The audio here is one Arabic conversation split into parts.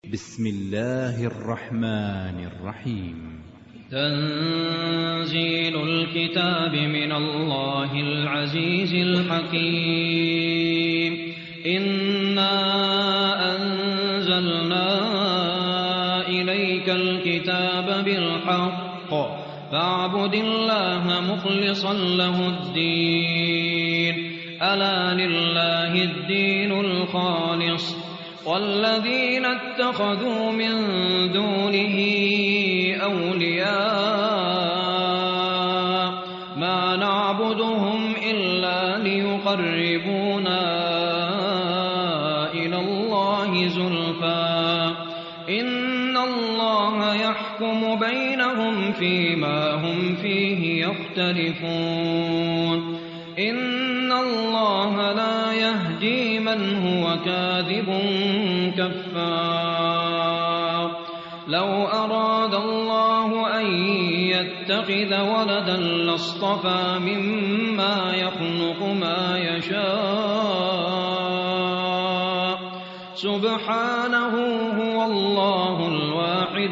بسم الله الرحمن الرحيم. تنزيل الكتاب من الله العزيز الحكيم. إنا أنزلنا إليك الكتاب بالحق فاعبد الله مخلصا له الدين. ألا لله الدين الخالص والذين اتخذوا من دونه أولياء ما نعبدهم إلا ليقربونا إلى الله زلفى إن الله يحكم بينهم فيما هم فيه يختلفون. إن الله لا يهدي من هو كاذب كفار. لو أراد الله أن يتخذ ولدا لاصطفى مما يخلق ما يشاء سبحانه هو الله الواحد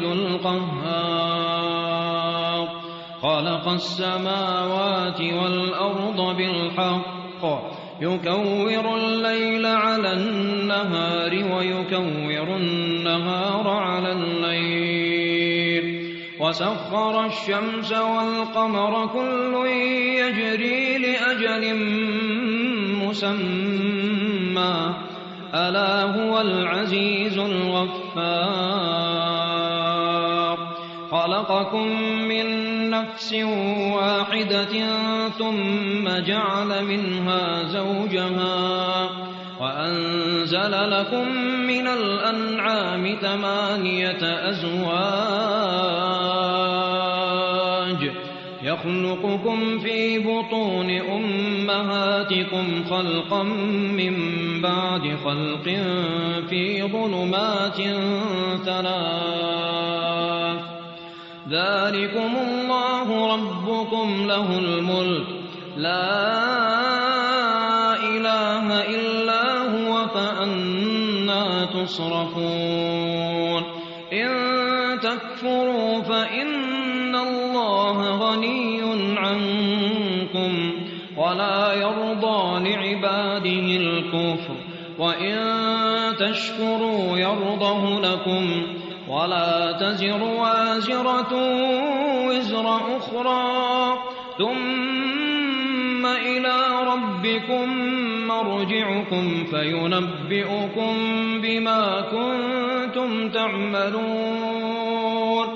القهار. خلق السماوات والأرض بالحق يكور الليل على النهار ويكور النهار على الليل وسخر الشمس والقمر كل يجري لأجل مسمى ألا هو العزيز الغفار. خلقكم من نفس واحدة ثم جعل منها زوجها وأنزل لكم من الأنعام 8 أزواج يخلقكم في بطون أمهاتكم خلقا من بعد خلق في ظلمات 3. ذلكم الله ربكم له الملك لا إله إلا هو فأنى تصرفون. إن تكفروا فإن الله غني عنكم ولا يرضى لعباده الكفر وإن تشكروا يرضه لكم ولا تزر وازرة وزر أخرى ثم إلى ربكم مرجعكم فينبئكم بما كنتم تعملون.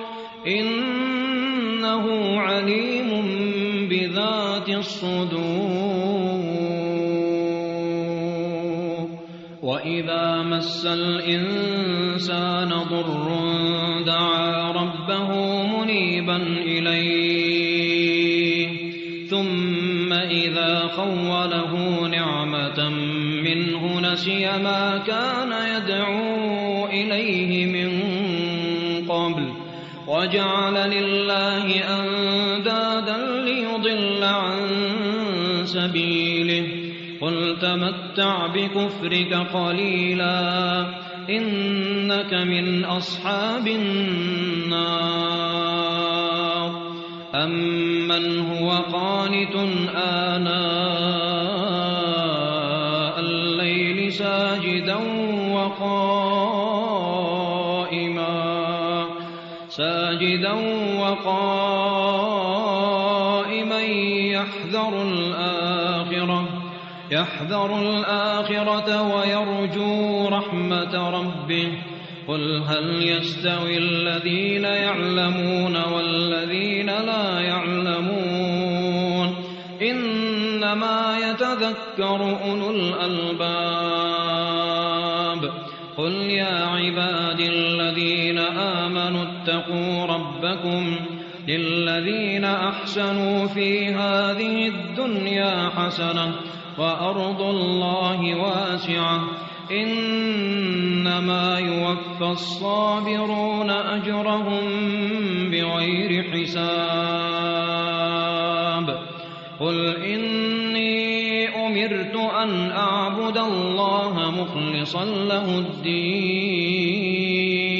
إنه عليم بذات الصدور. وإذا مس الإنسان ضر دعا ربه منيبا إليه ثم إذا خوله نعمة منه نسي ما كان يدعو إليه من قبل وجعل لله أندادا ليضل عن سبيله. قل تمتع بكفرك قليلا إنك من أصحاب النار. أمن هو قانت آناء الليل ساجدا وقائما يحذر الآخرة ويرجو رحمة ربه. قل هل يستوي الذين يعلمون والذين لا يعلمون إنما يتذكر أولو الألباب. قل يا عبادي الذين آمنوا اتقوا ربكم للذين أحسنوا في هذه الدنيا حسنة وأرض الله واسعة إنما يوفى الصابرون أجرهم بغير حساب. قل إني أمرت أن أعبد الله مخلصا له الدين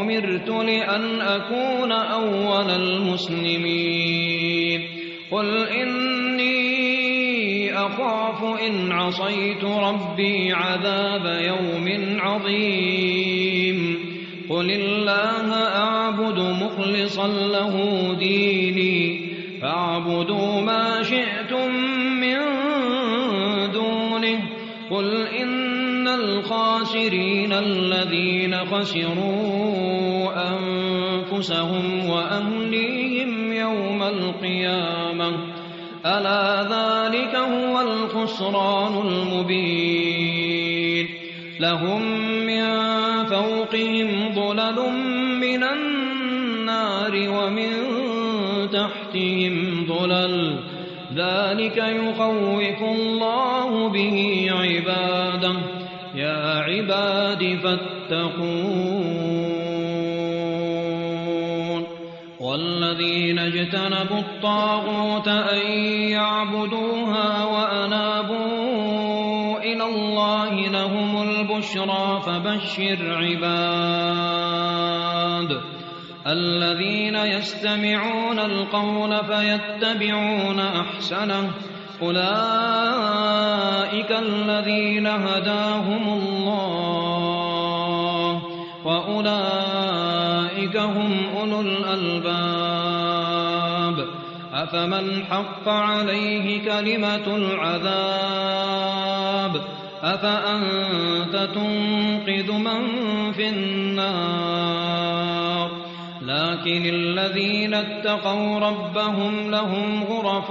وأمرت لأن أكون أول المسلمين قل إني أخاف إن عصيت ربي عذاب يوم عظيم قل الله أعبد مخلصا له ديني فاعبدوا ما شئتم من دونه قل إن الخاسرين الذين خسروا أنفسهم وأهليهم يوم القيامة ألا ذلك هو الخسران المبين لهم من فوقهم ظلل من النار ومن تحتهم ظلل ذلك يخوف الله به عباده يا عباد فاتقون والذين اجتنبوا الطاغوت أن يعبدوها وأنابوا إلى الله لهم البشرى فبشر عباد الذين يستمعون القول فيتبعون أحسنه أولئك الذين هداهم الله وأولئك هم أولو الألباب أفمن حق عليه كلمة العذاب أفأنت تنقذ من في النار لكن الذين اتقوا ربهم لهم غرف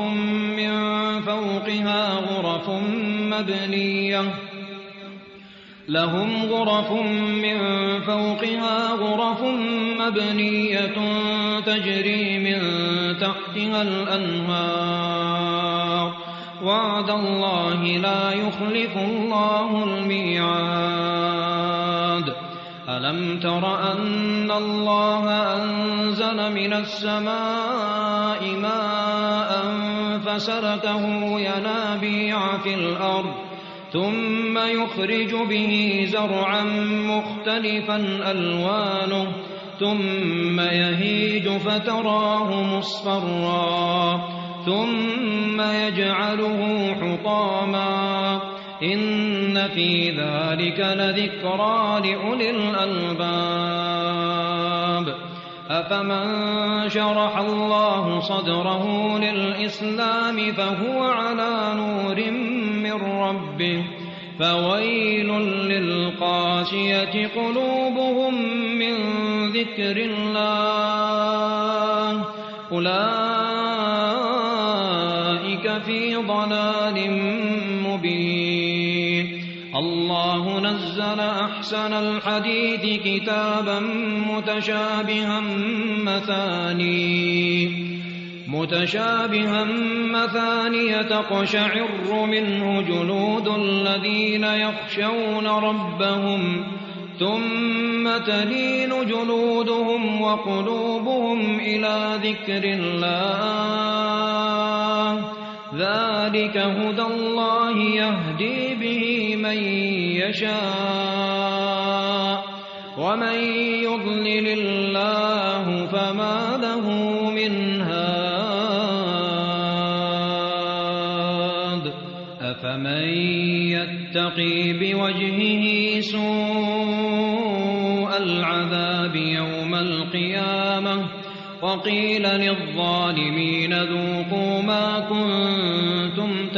من فوقها غرف مبنية تجري من تحتها الأنهار وعد الله لا يخلف الله الميعاد ألم تر أن الله أنزل من السماء ماء فسلكه ينابيع في الأرض ثم يخرج به زرعا مختلفا ألوانه ثم يهيج فتراه مصفرا ثم يجعله حطاما إن في ذلك لذكرى لأولي الألباب أفمن شرح الله صدره للإسلام فهو على نور من ربه فويل للقاسية قلوبهم من ذكر الله أولئك في ضلال مبين الله نزل أحسن الحديث كتابا متشابها مثانية تقشعر منه جلود الذين يخشون ربهم ثم تلين جلودهم وقلوبهم إلى ذكر الله ذلك هدى الله يهدي به من يشاء ومن يضلل الله فما له من هاد أفمن يتقي بوجهه سوء العذاب يوم القيامة وقيل للظالمين ذوقوا ما كنتم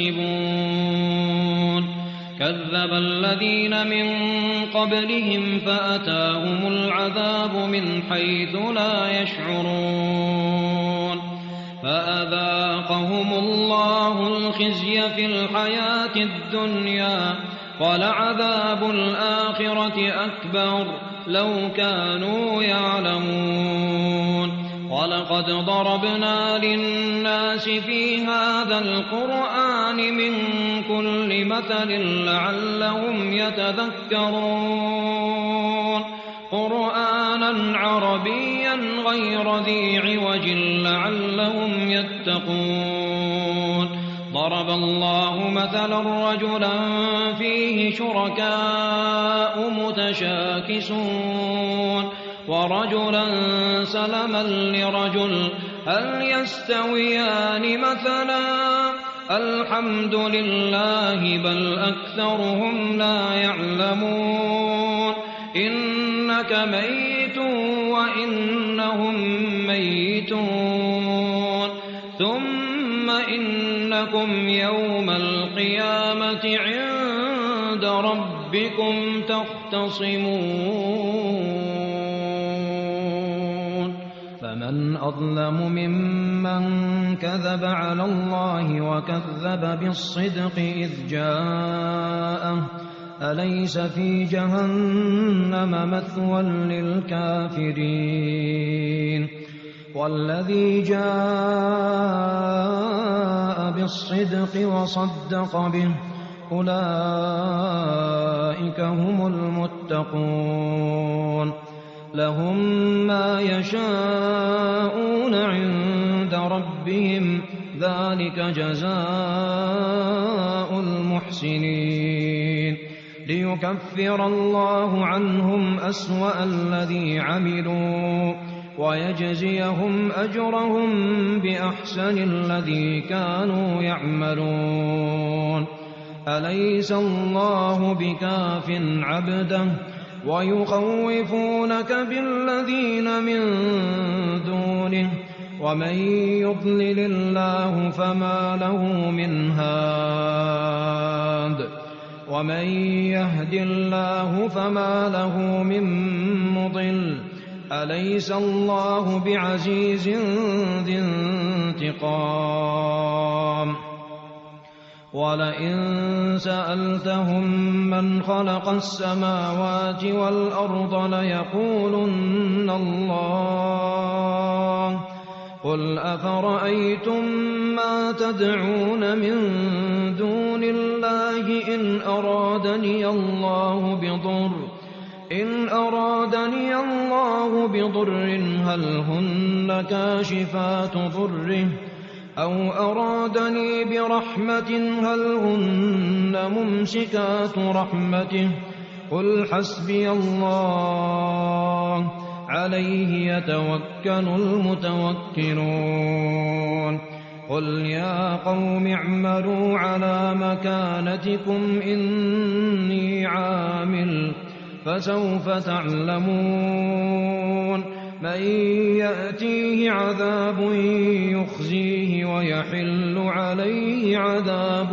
تكسبون كذب الذين من قبلهم فأتاهم العذاب من حيث لا يشعرون فأذاقهم الله الخزي في الحياة الدنيا ولعذاب الآخرة أكبر لو كانوا يعلمون ولقد ضربنا للناس في هذا القرآن من كل مثل لعلهم يتذكرون قرآنا عربيا غير ذي عوج لعلهم يتقون ضرب الله مثلا رجلا فيه شركاء متشاكسون ورجلا سلما لرجل هل يستويان مثلا الحمد لله بل أكثرهم لا يعلمون إنك ميت وإنهم ميتون ثم إنكم يوم القيامة عند ربكم تختصمون فمن أظلم ممن كذب على الله وكذب بالصدق إذ جاءه أليس في جهنم مثوى للكافرين والذي جاء بالصدق وصدق به أولئك هم المتقون لهم ما يشاءون عند ربهم ذلك جزاء المحسنين ليكفر الله عنهم أسوأ الذي عملوا ويجزيهم أجرهم بأحسن الذي كانوا يعملون أليس الله بكاف عبده ويخوفونك بالذين من دونه ومن يضلل الله فما له من هاد ومن يهد الله فما له من مضل أليس الله بعزيز ذي انتقام ولئن سألتهم من خلق السماوات والأرض ليقولن الله قل أفرأيتم ما تدعون من دون الله إن أرادني الله بضر هل هن كاشفات ضره أو أرادني برحمة هل هن ممسكات رحمته قل حسبي الله عليه يتوكل المتوكلون قل يا قوم اعملوا على مكانتكم إني عامل فسوف تعلمون من يأتيه عذاب يخزيه ويحل عليه عذاب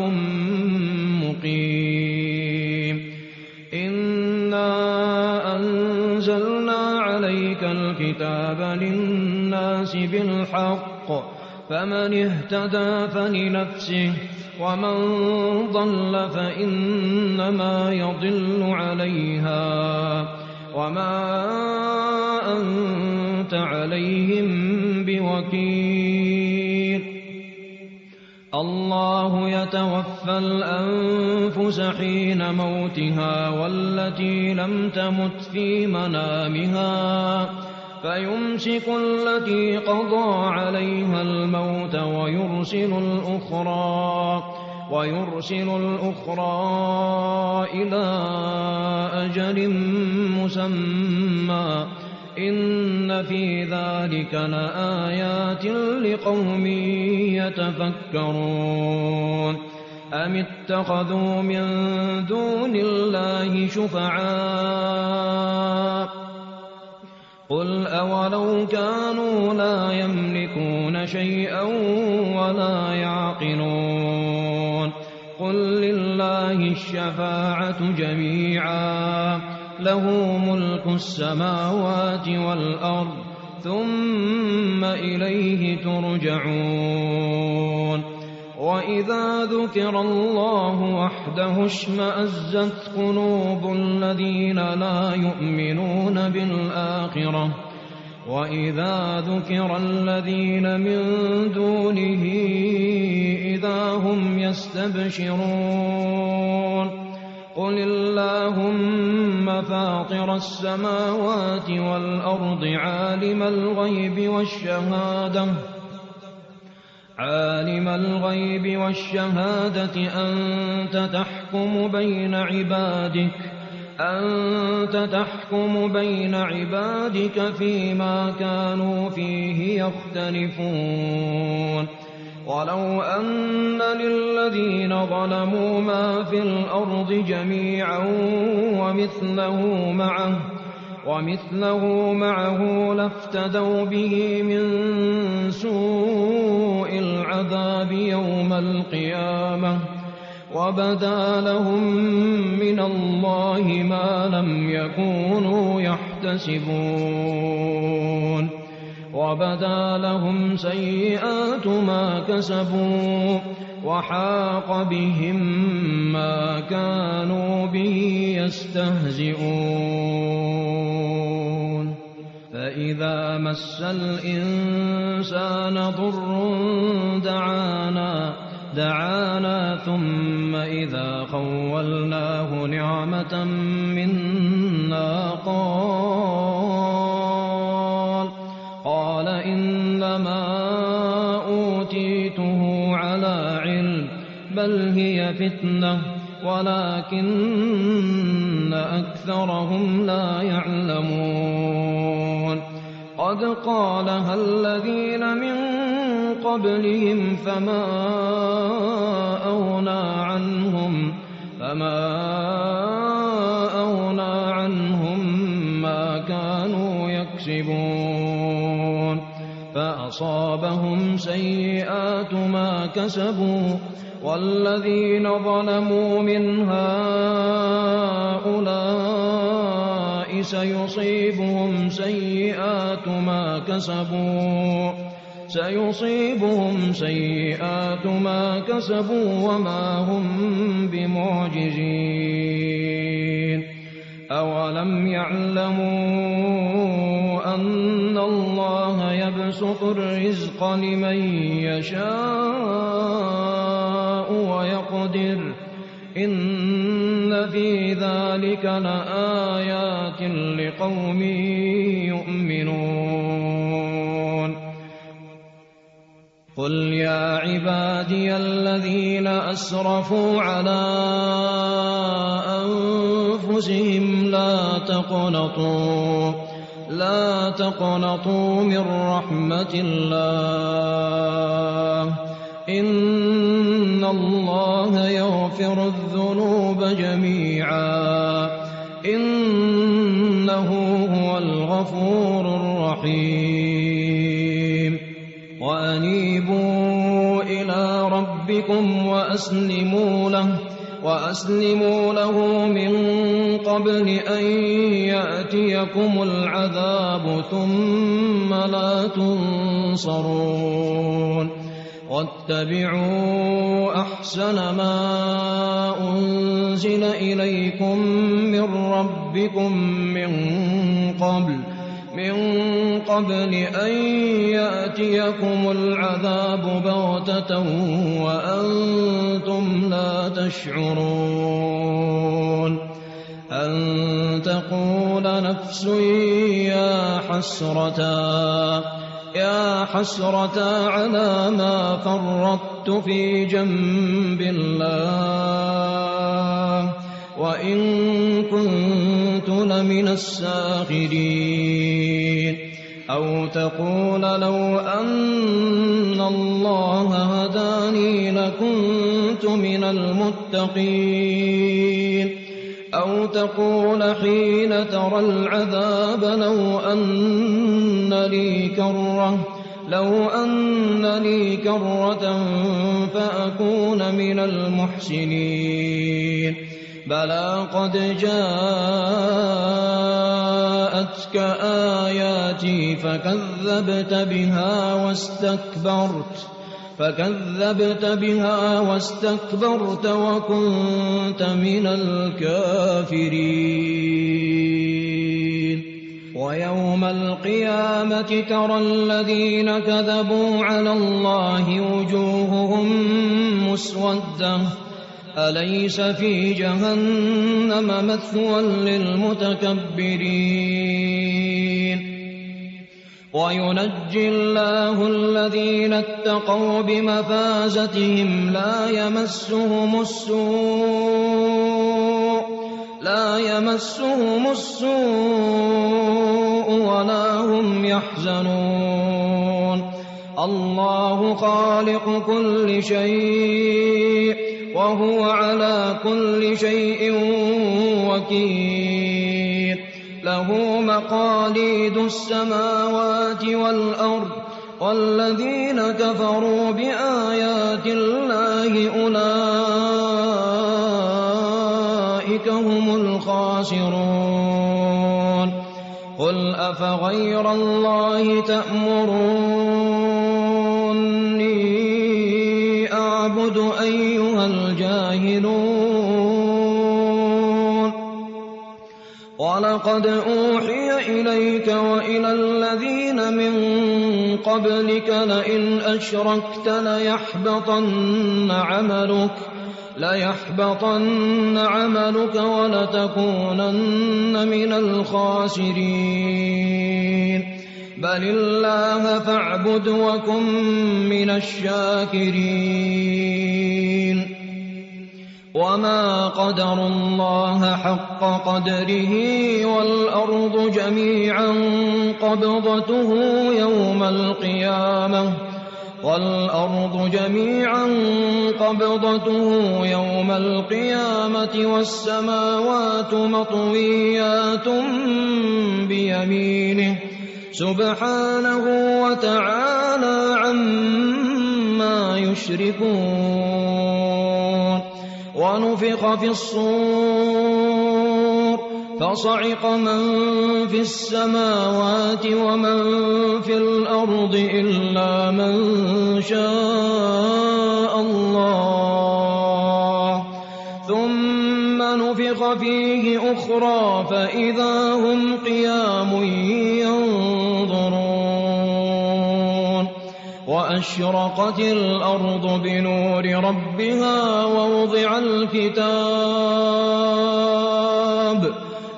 مقيم إنا أنزلنا عليك الكتاب للناس بالحق فمن اهتدى فلنفسه ومن ضل فإنما يضل عليها وما أنت عليهم بوكيل الله يتوفى الأنفس حين موتها والتي لم تمت في منامها فيمسك التي قضى عليها الموت ويرسل الأخرى إلى أجل مسمى إن في ذلك لآيات لقوم يتفكرون أم اتخذوا من دون الله شفعاء قل أولو كانوا لا يملكون شيئا ولا يعقلون قل لله الشفاعة جميعا له ملك السماوات والأرض ثم إليه ترجعون وإذا ذكر الله وحده اشمأزت قلوب الذين لا يؤمنون بالآخرة وإذا ذكر الذين من دونه إذا هم يستبشرون قل اللهم فاطر السماوات والأرض عالم الغيب والشهادة أنت تحكم بين عبادك أنت تحكم بين عبادك فيما كانوا فيه يختلفون ولو أن للذين ظلموا ما في الأرض جميعا ومثله معه لافتدوا به من سوء العذاب يوم القيامة وبدا لهم من الله ما لم يكونوا يحتسبون وبدا لهم سيئات ما كسبوا وحاق بهم ما كانوا به يستهزئون فإذا مس الإنسان ضر دعانا ثم إذا خولناه نعمة منا قال إنما أوتيته على علم بل هي فتنة ولكن أكثرهم لا يعلمون قد قالها الذين من قبلهم فما أغنى عنهم ما كانوا يكسبون فأصابهم سيئات ما كسبوا والذين ظلموا من هؤلاء سيصيبهم سيئات ما كسبوا وما هم بمعجزين أولم يعلموا أن الله يبسط الرزق لمن يشاء ويقدر إن في ذلك لآيات لقوم يؤمنون قل يا عبادي الذين أسرفوا على أنفسهم لا تقنطوا من رحمة الله إن الله يغفر الذنوب جميعا إنه هو الغفور الرحيم وأنيبوا إلى ربكم وأسلموا له من قبل أن يأتيكم العذاب ثم لا تنصرون واتبعوا أحسن ما أنزل إليكم من ربكم من قبل أن يأتيكم العذاب بغتة وأنتم لا تشعرون أن تقول نفس يا حسرة على ما فرطت في جنب الله وإن كنت لمن الساخرين أو تقول لو أن الله هداني لكنت من المتقين أو تقول حين ترى العذاب لو أن لي كرة فأكون من المحسنين بلى قد جاءتك آياتي فكذبت بها واستكبرت وكنت من الكافرين ويوم القيامة ترى الذين كذبوا على الله وجوههم مسودة أليس في جهنم مثوى للمتكبرين وينجي الله الذين اتقوا بمفازتهم لا لا يمسهم السوء ولا هم يحزنون الله خالق كل شيء وهو على كل شيء وكيل له مقاليد السماوات والأرض والذين كفروا بآيات الله أولئك هم الخاسرون قل أفغير الله تأمروني أعبد أيها الجاهلون ولقد أوحي إليك وإلى الذين من قبلك لئن أشركت ليحبطن عملك ولتكونن من الخاسرين بل الله فاعبد وكن من الشاكرين وما قدروا الله حق قدره والأرض جميعا قبضته يوم القيامة والسماوات مطويات بيمينه سبحانه وتعالى عما يشركون ونفخ في الصور فصعق من في السماوات ومن في الأرض إلا من شاء الله ثم نفخ فيه أخرى فإذا هم قيام ينظرون وأشرقت الأرض بنور ربها ووضع الكتاب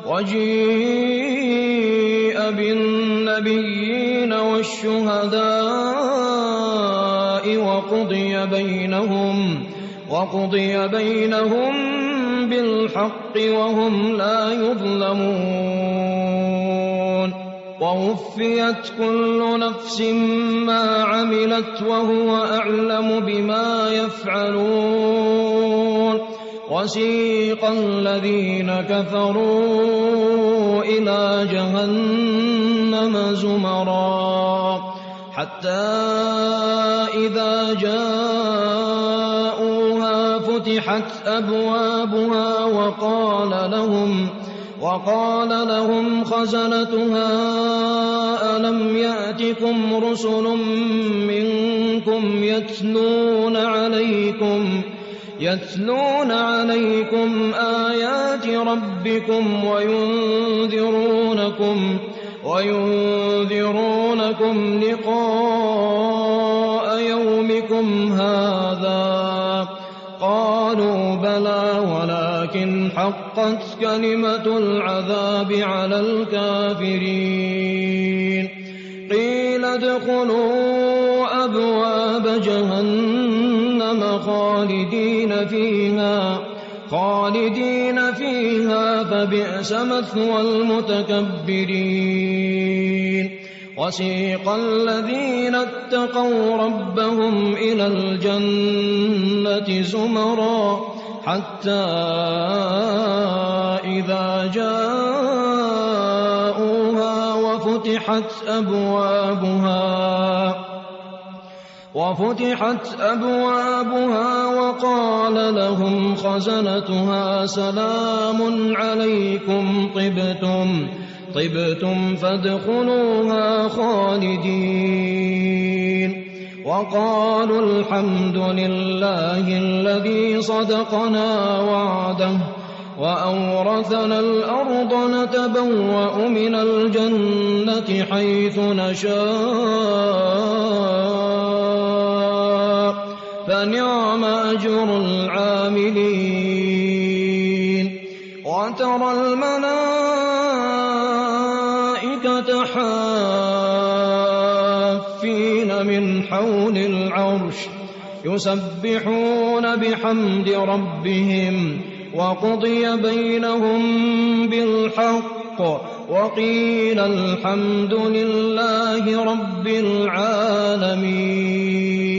وجيء بالنبيين والشهداء وقضي بينهم بالحق وهم لا يظلمون ووفيت كل نفس ما عملت وهو أعلم بما يفعلون وسيق الذين كفروا إلى جهنم زمرا حتى إذا جاءوها فتحت أبوابها وقال لهم خزنتها ألم يأتكم رسل منكم يتلون عليكم آيات ربكم وينذرونكم لقاء يومكم هذا قالوا بلى ولكن حقت كلمة العذاب على الكافرين قيل ادخلوا أبواب جهنم خالدين فيها فبئس مثوى المتكبرين وسيق الذين اتقوا ربهم إلى الجنة زمرا حتى إذا جاءوها وفتحت أبوابها وقال لهم خزنتها سلام عليكم طبتم فادخلوها خالدين وقالوا الحمد لله الذي صدقنا وعده وأورثنا الأرض نتبوأ من الجنة حيث نشاء فنعم أجر العاملين وترى الملائكة حافين من حول العرش يسبحون بحمد ربهم وقضي بينهم بالحق وقيل الحمد لله رب العالمين.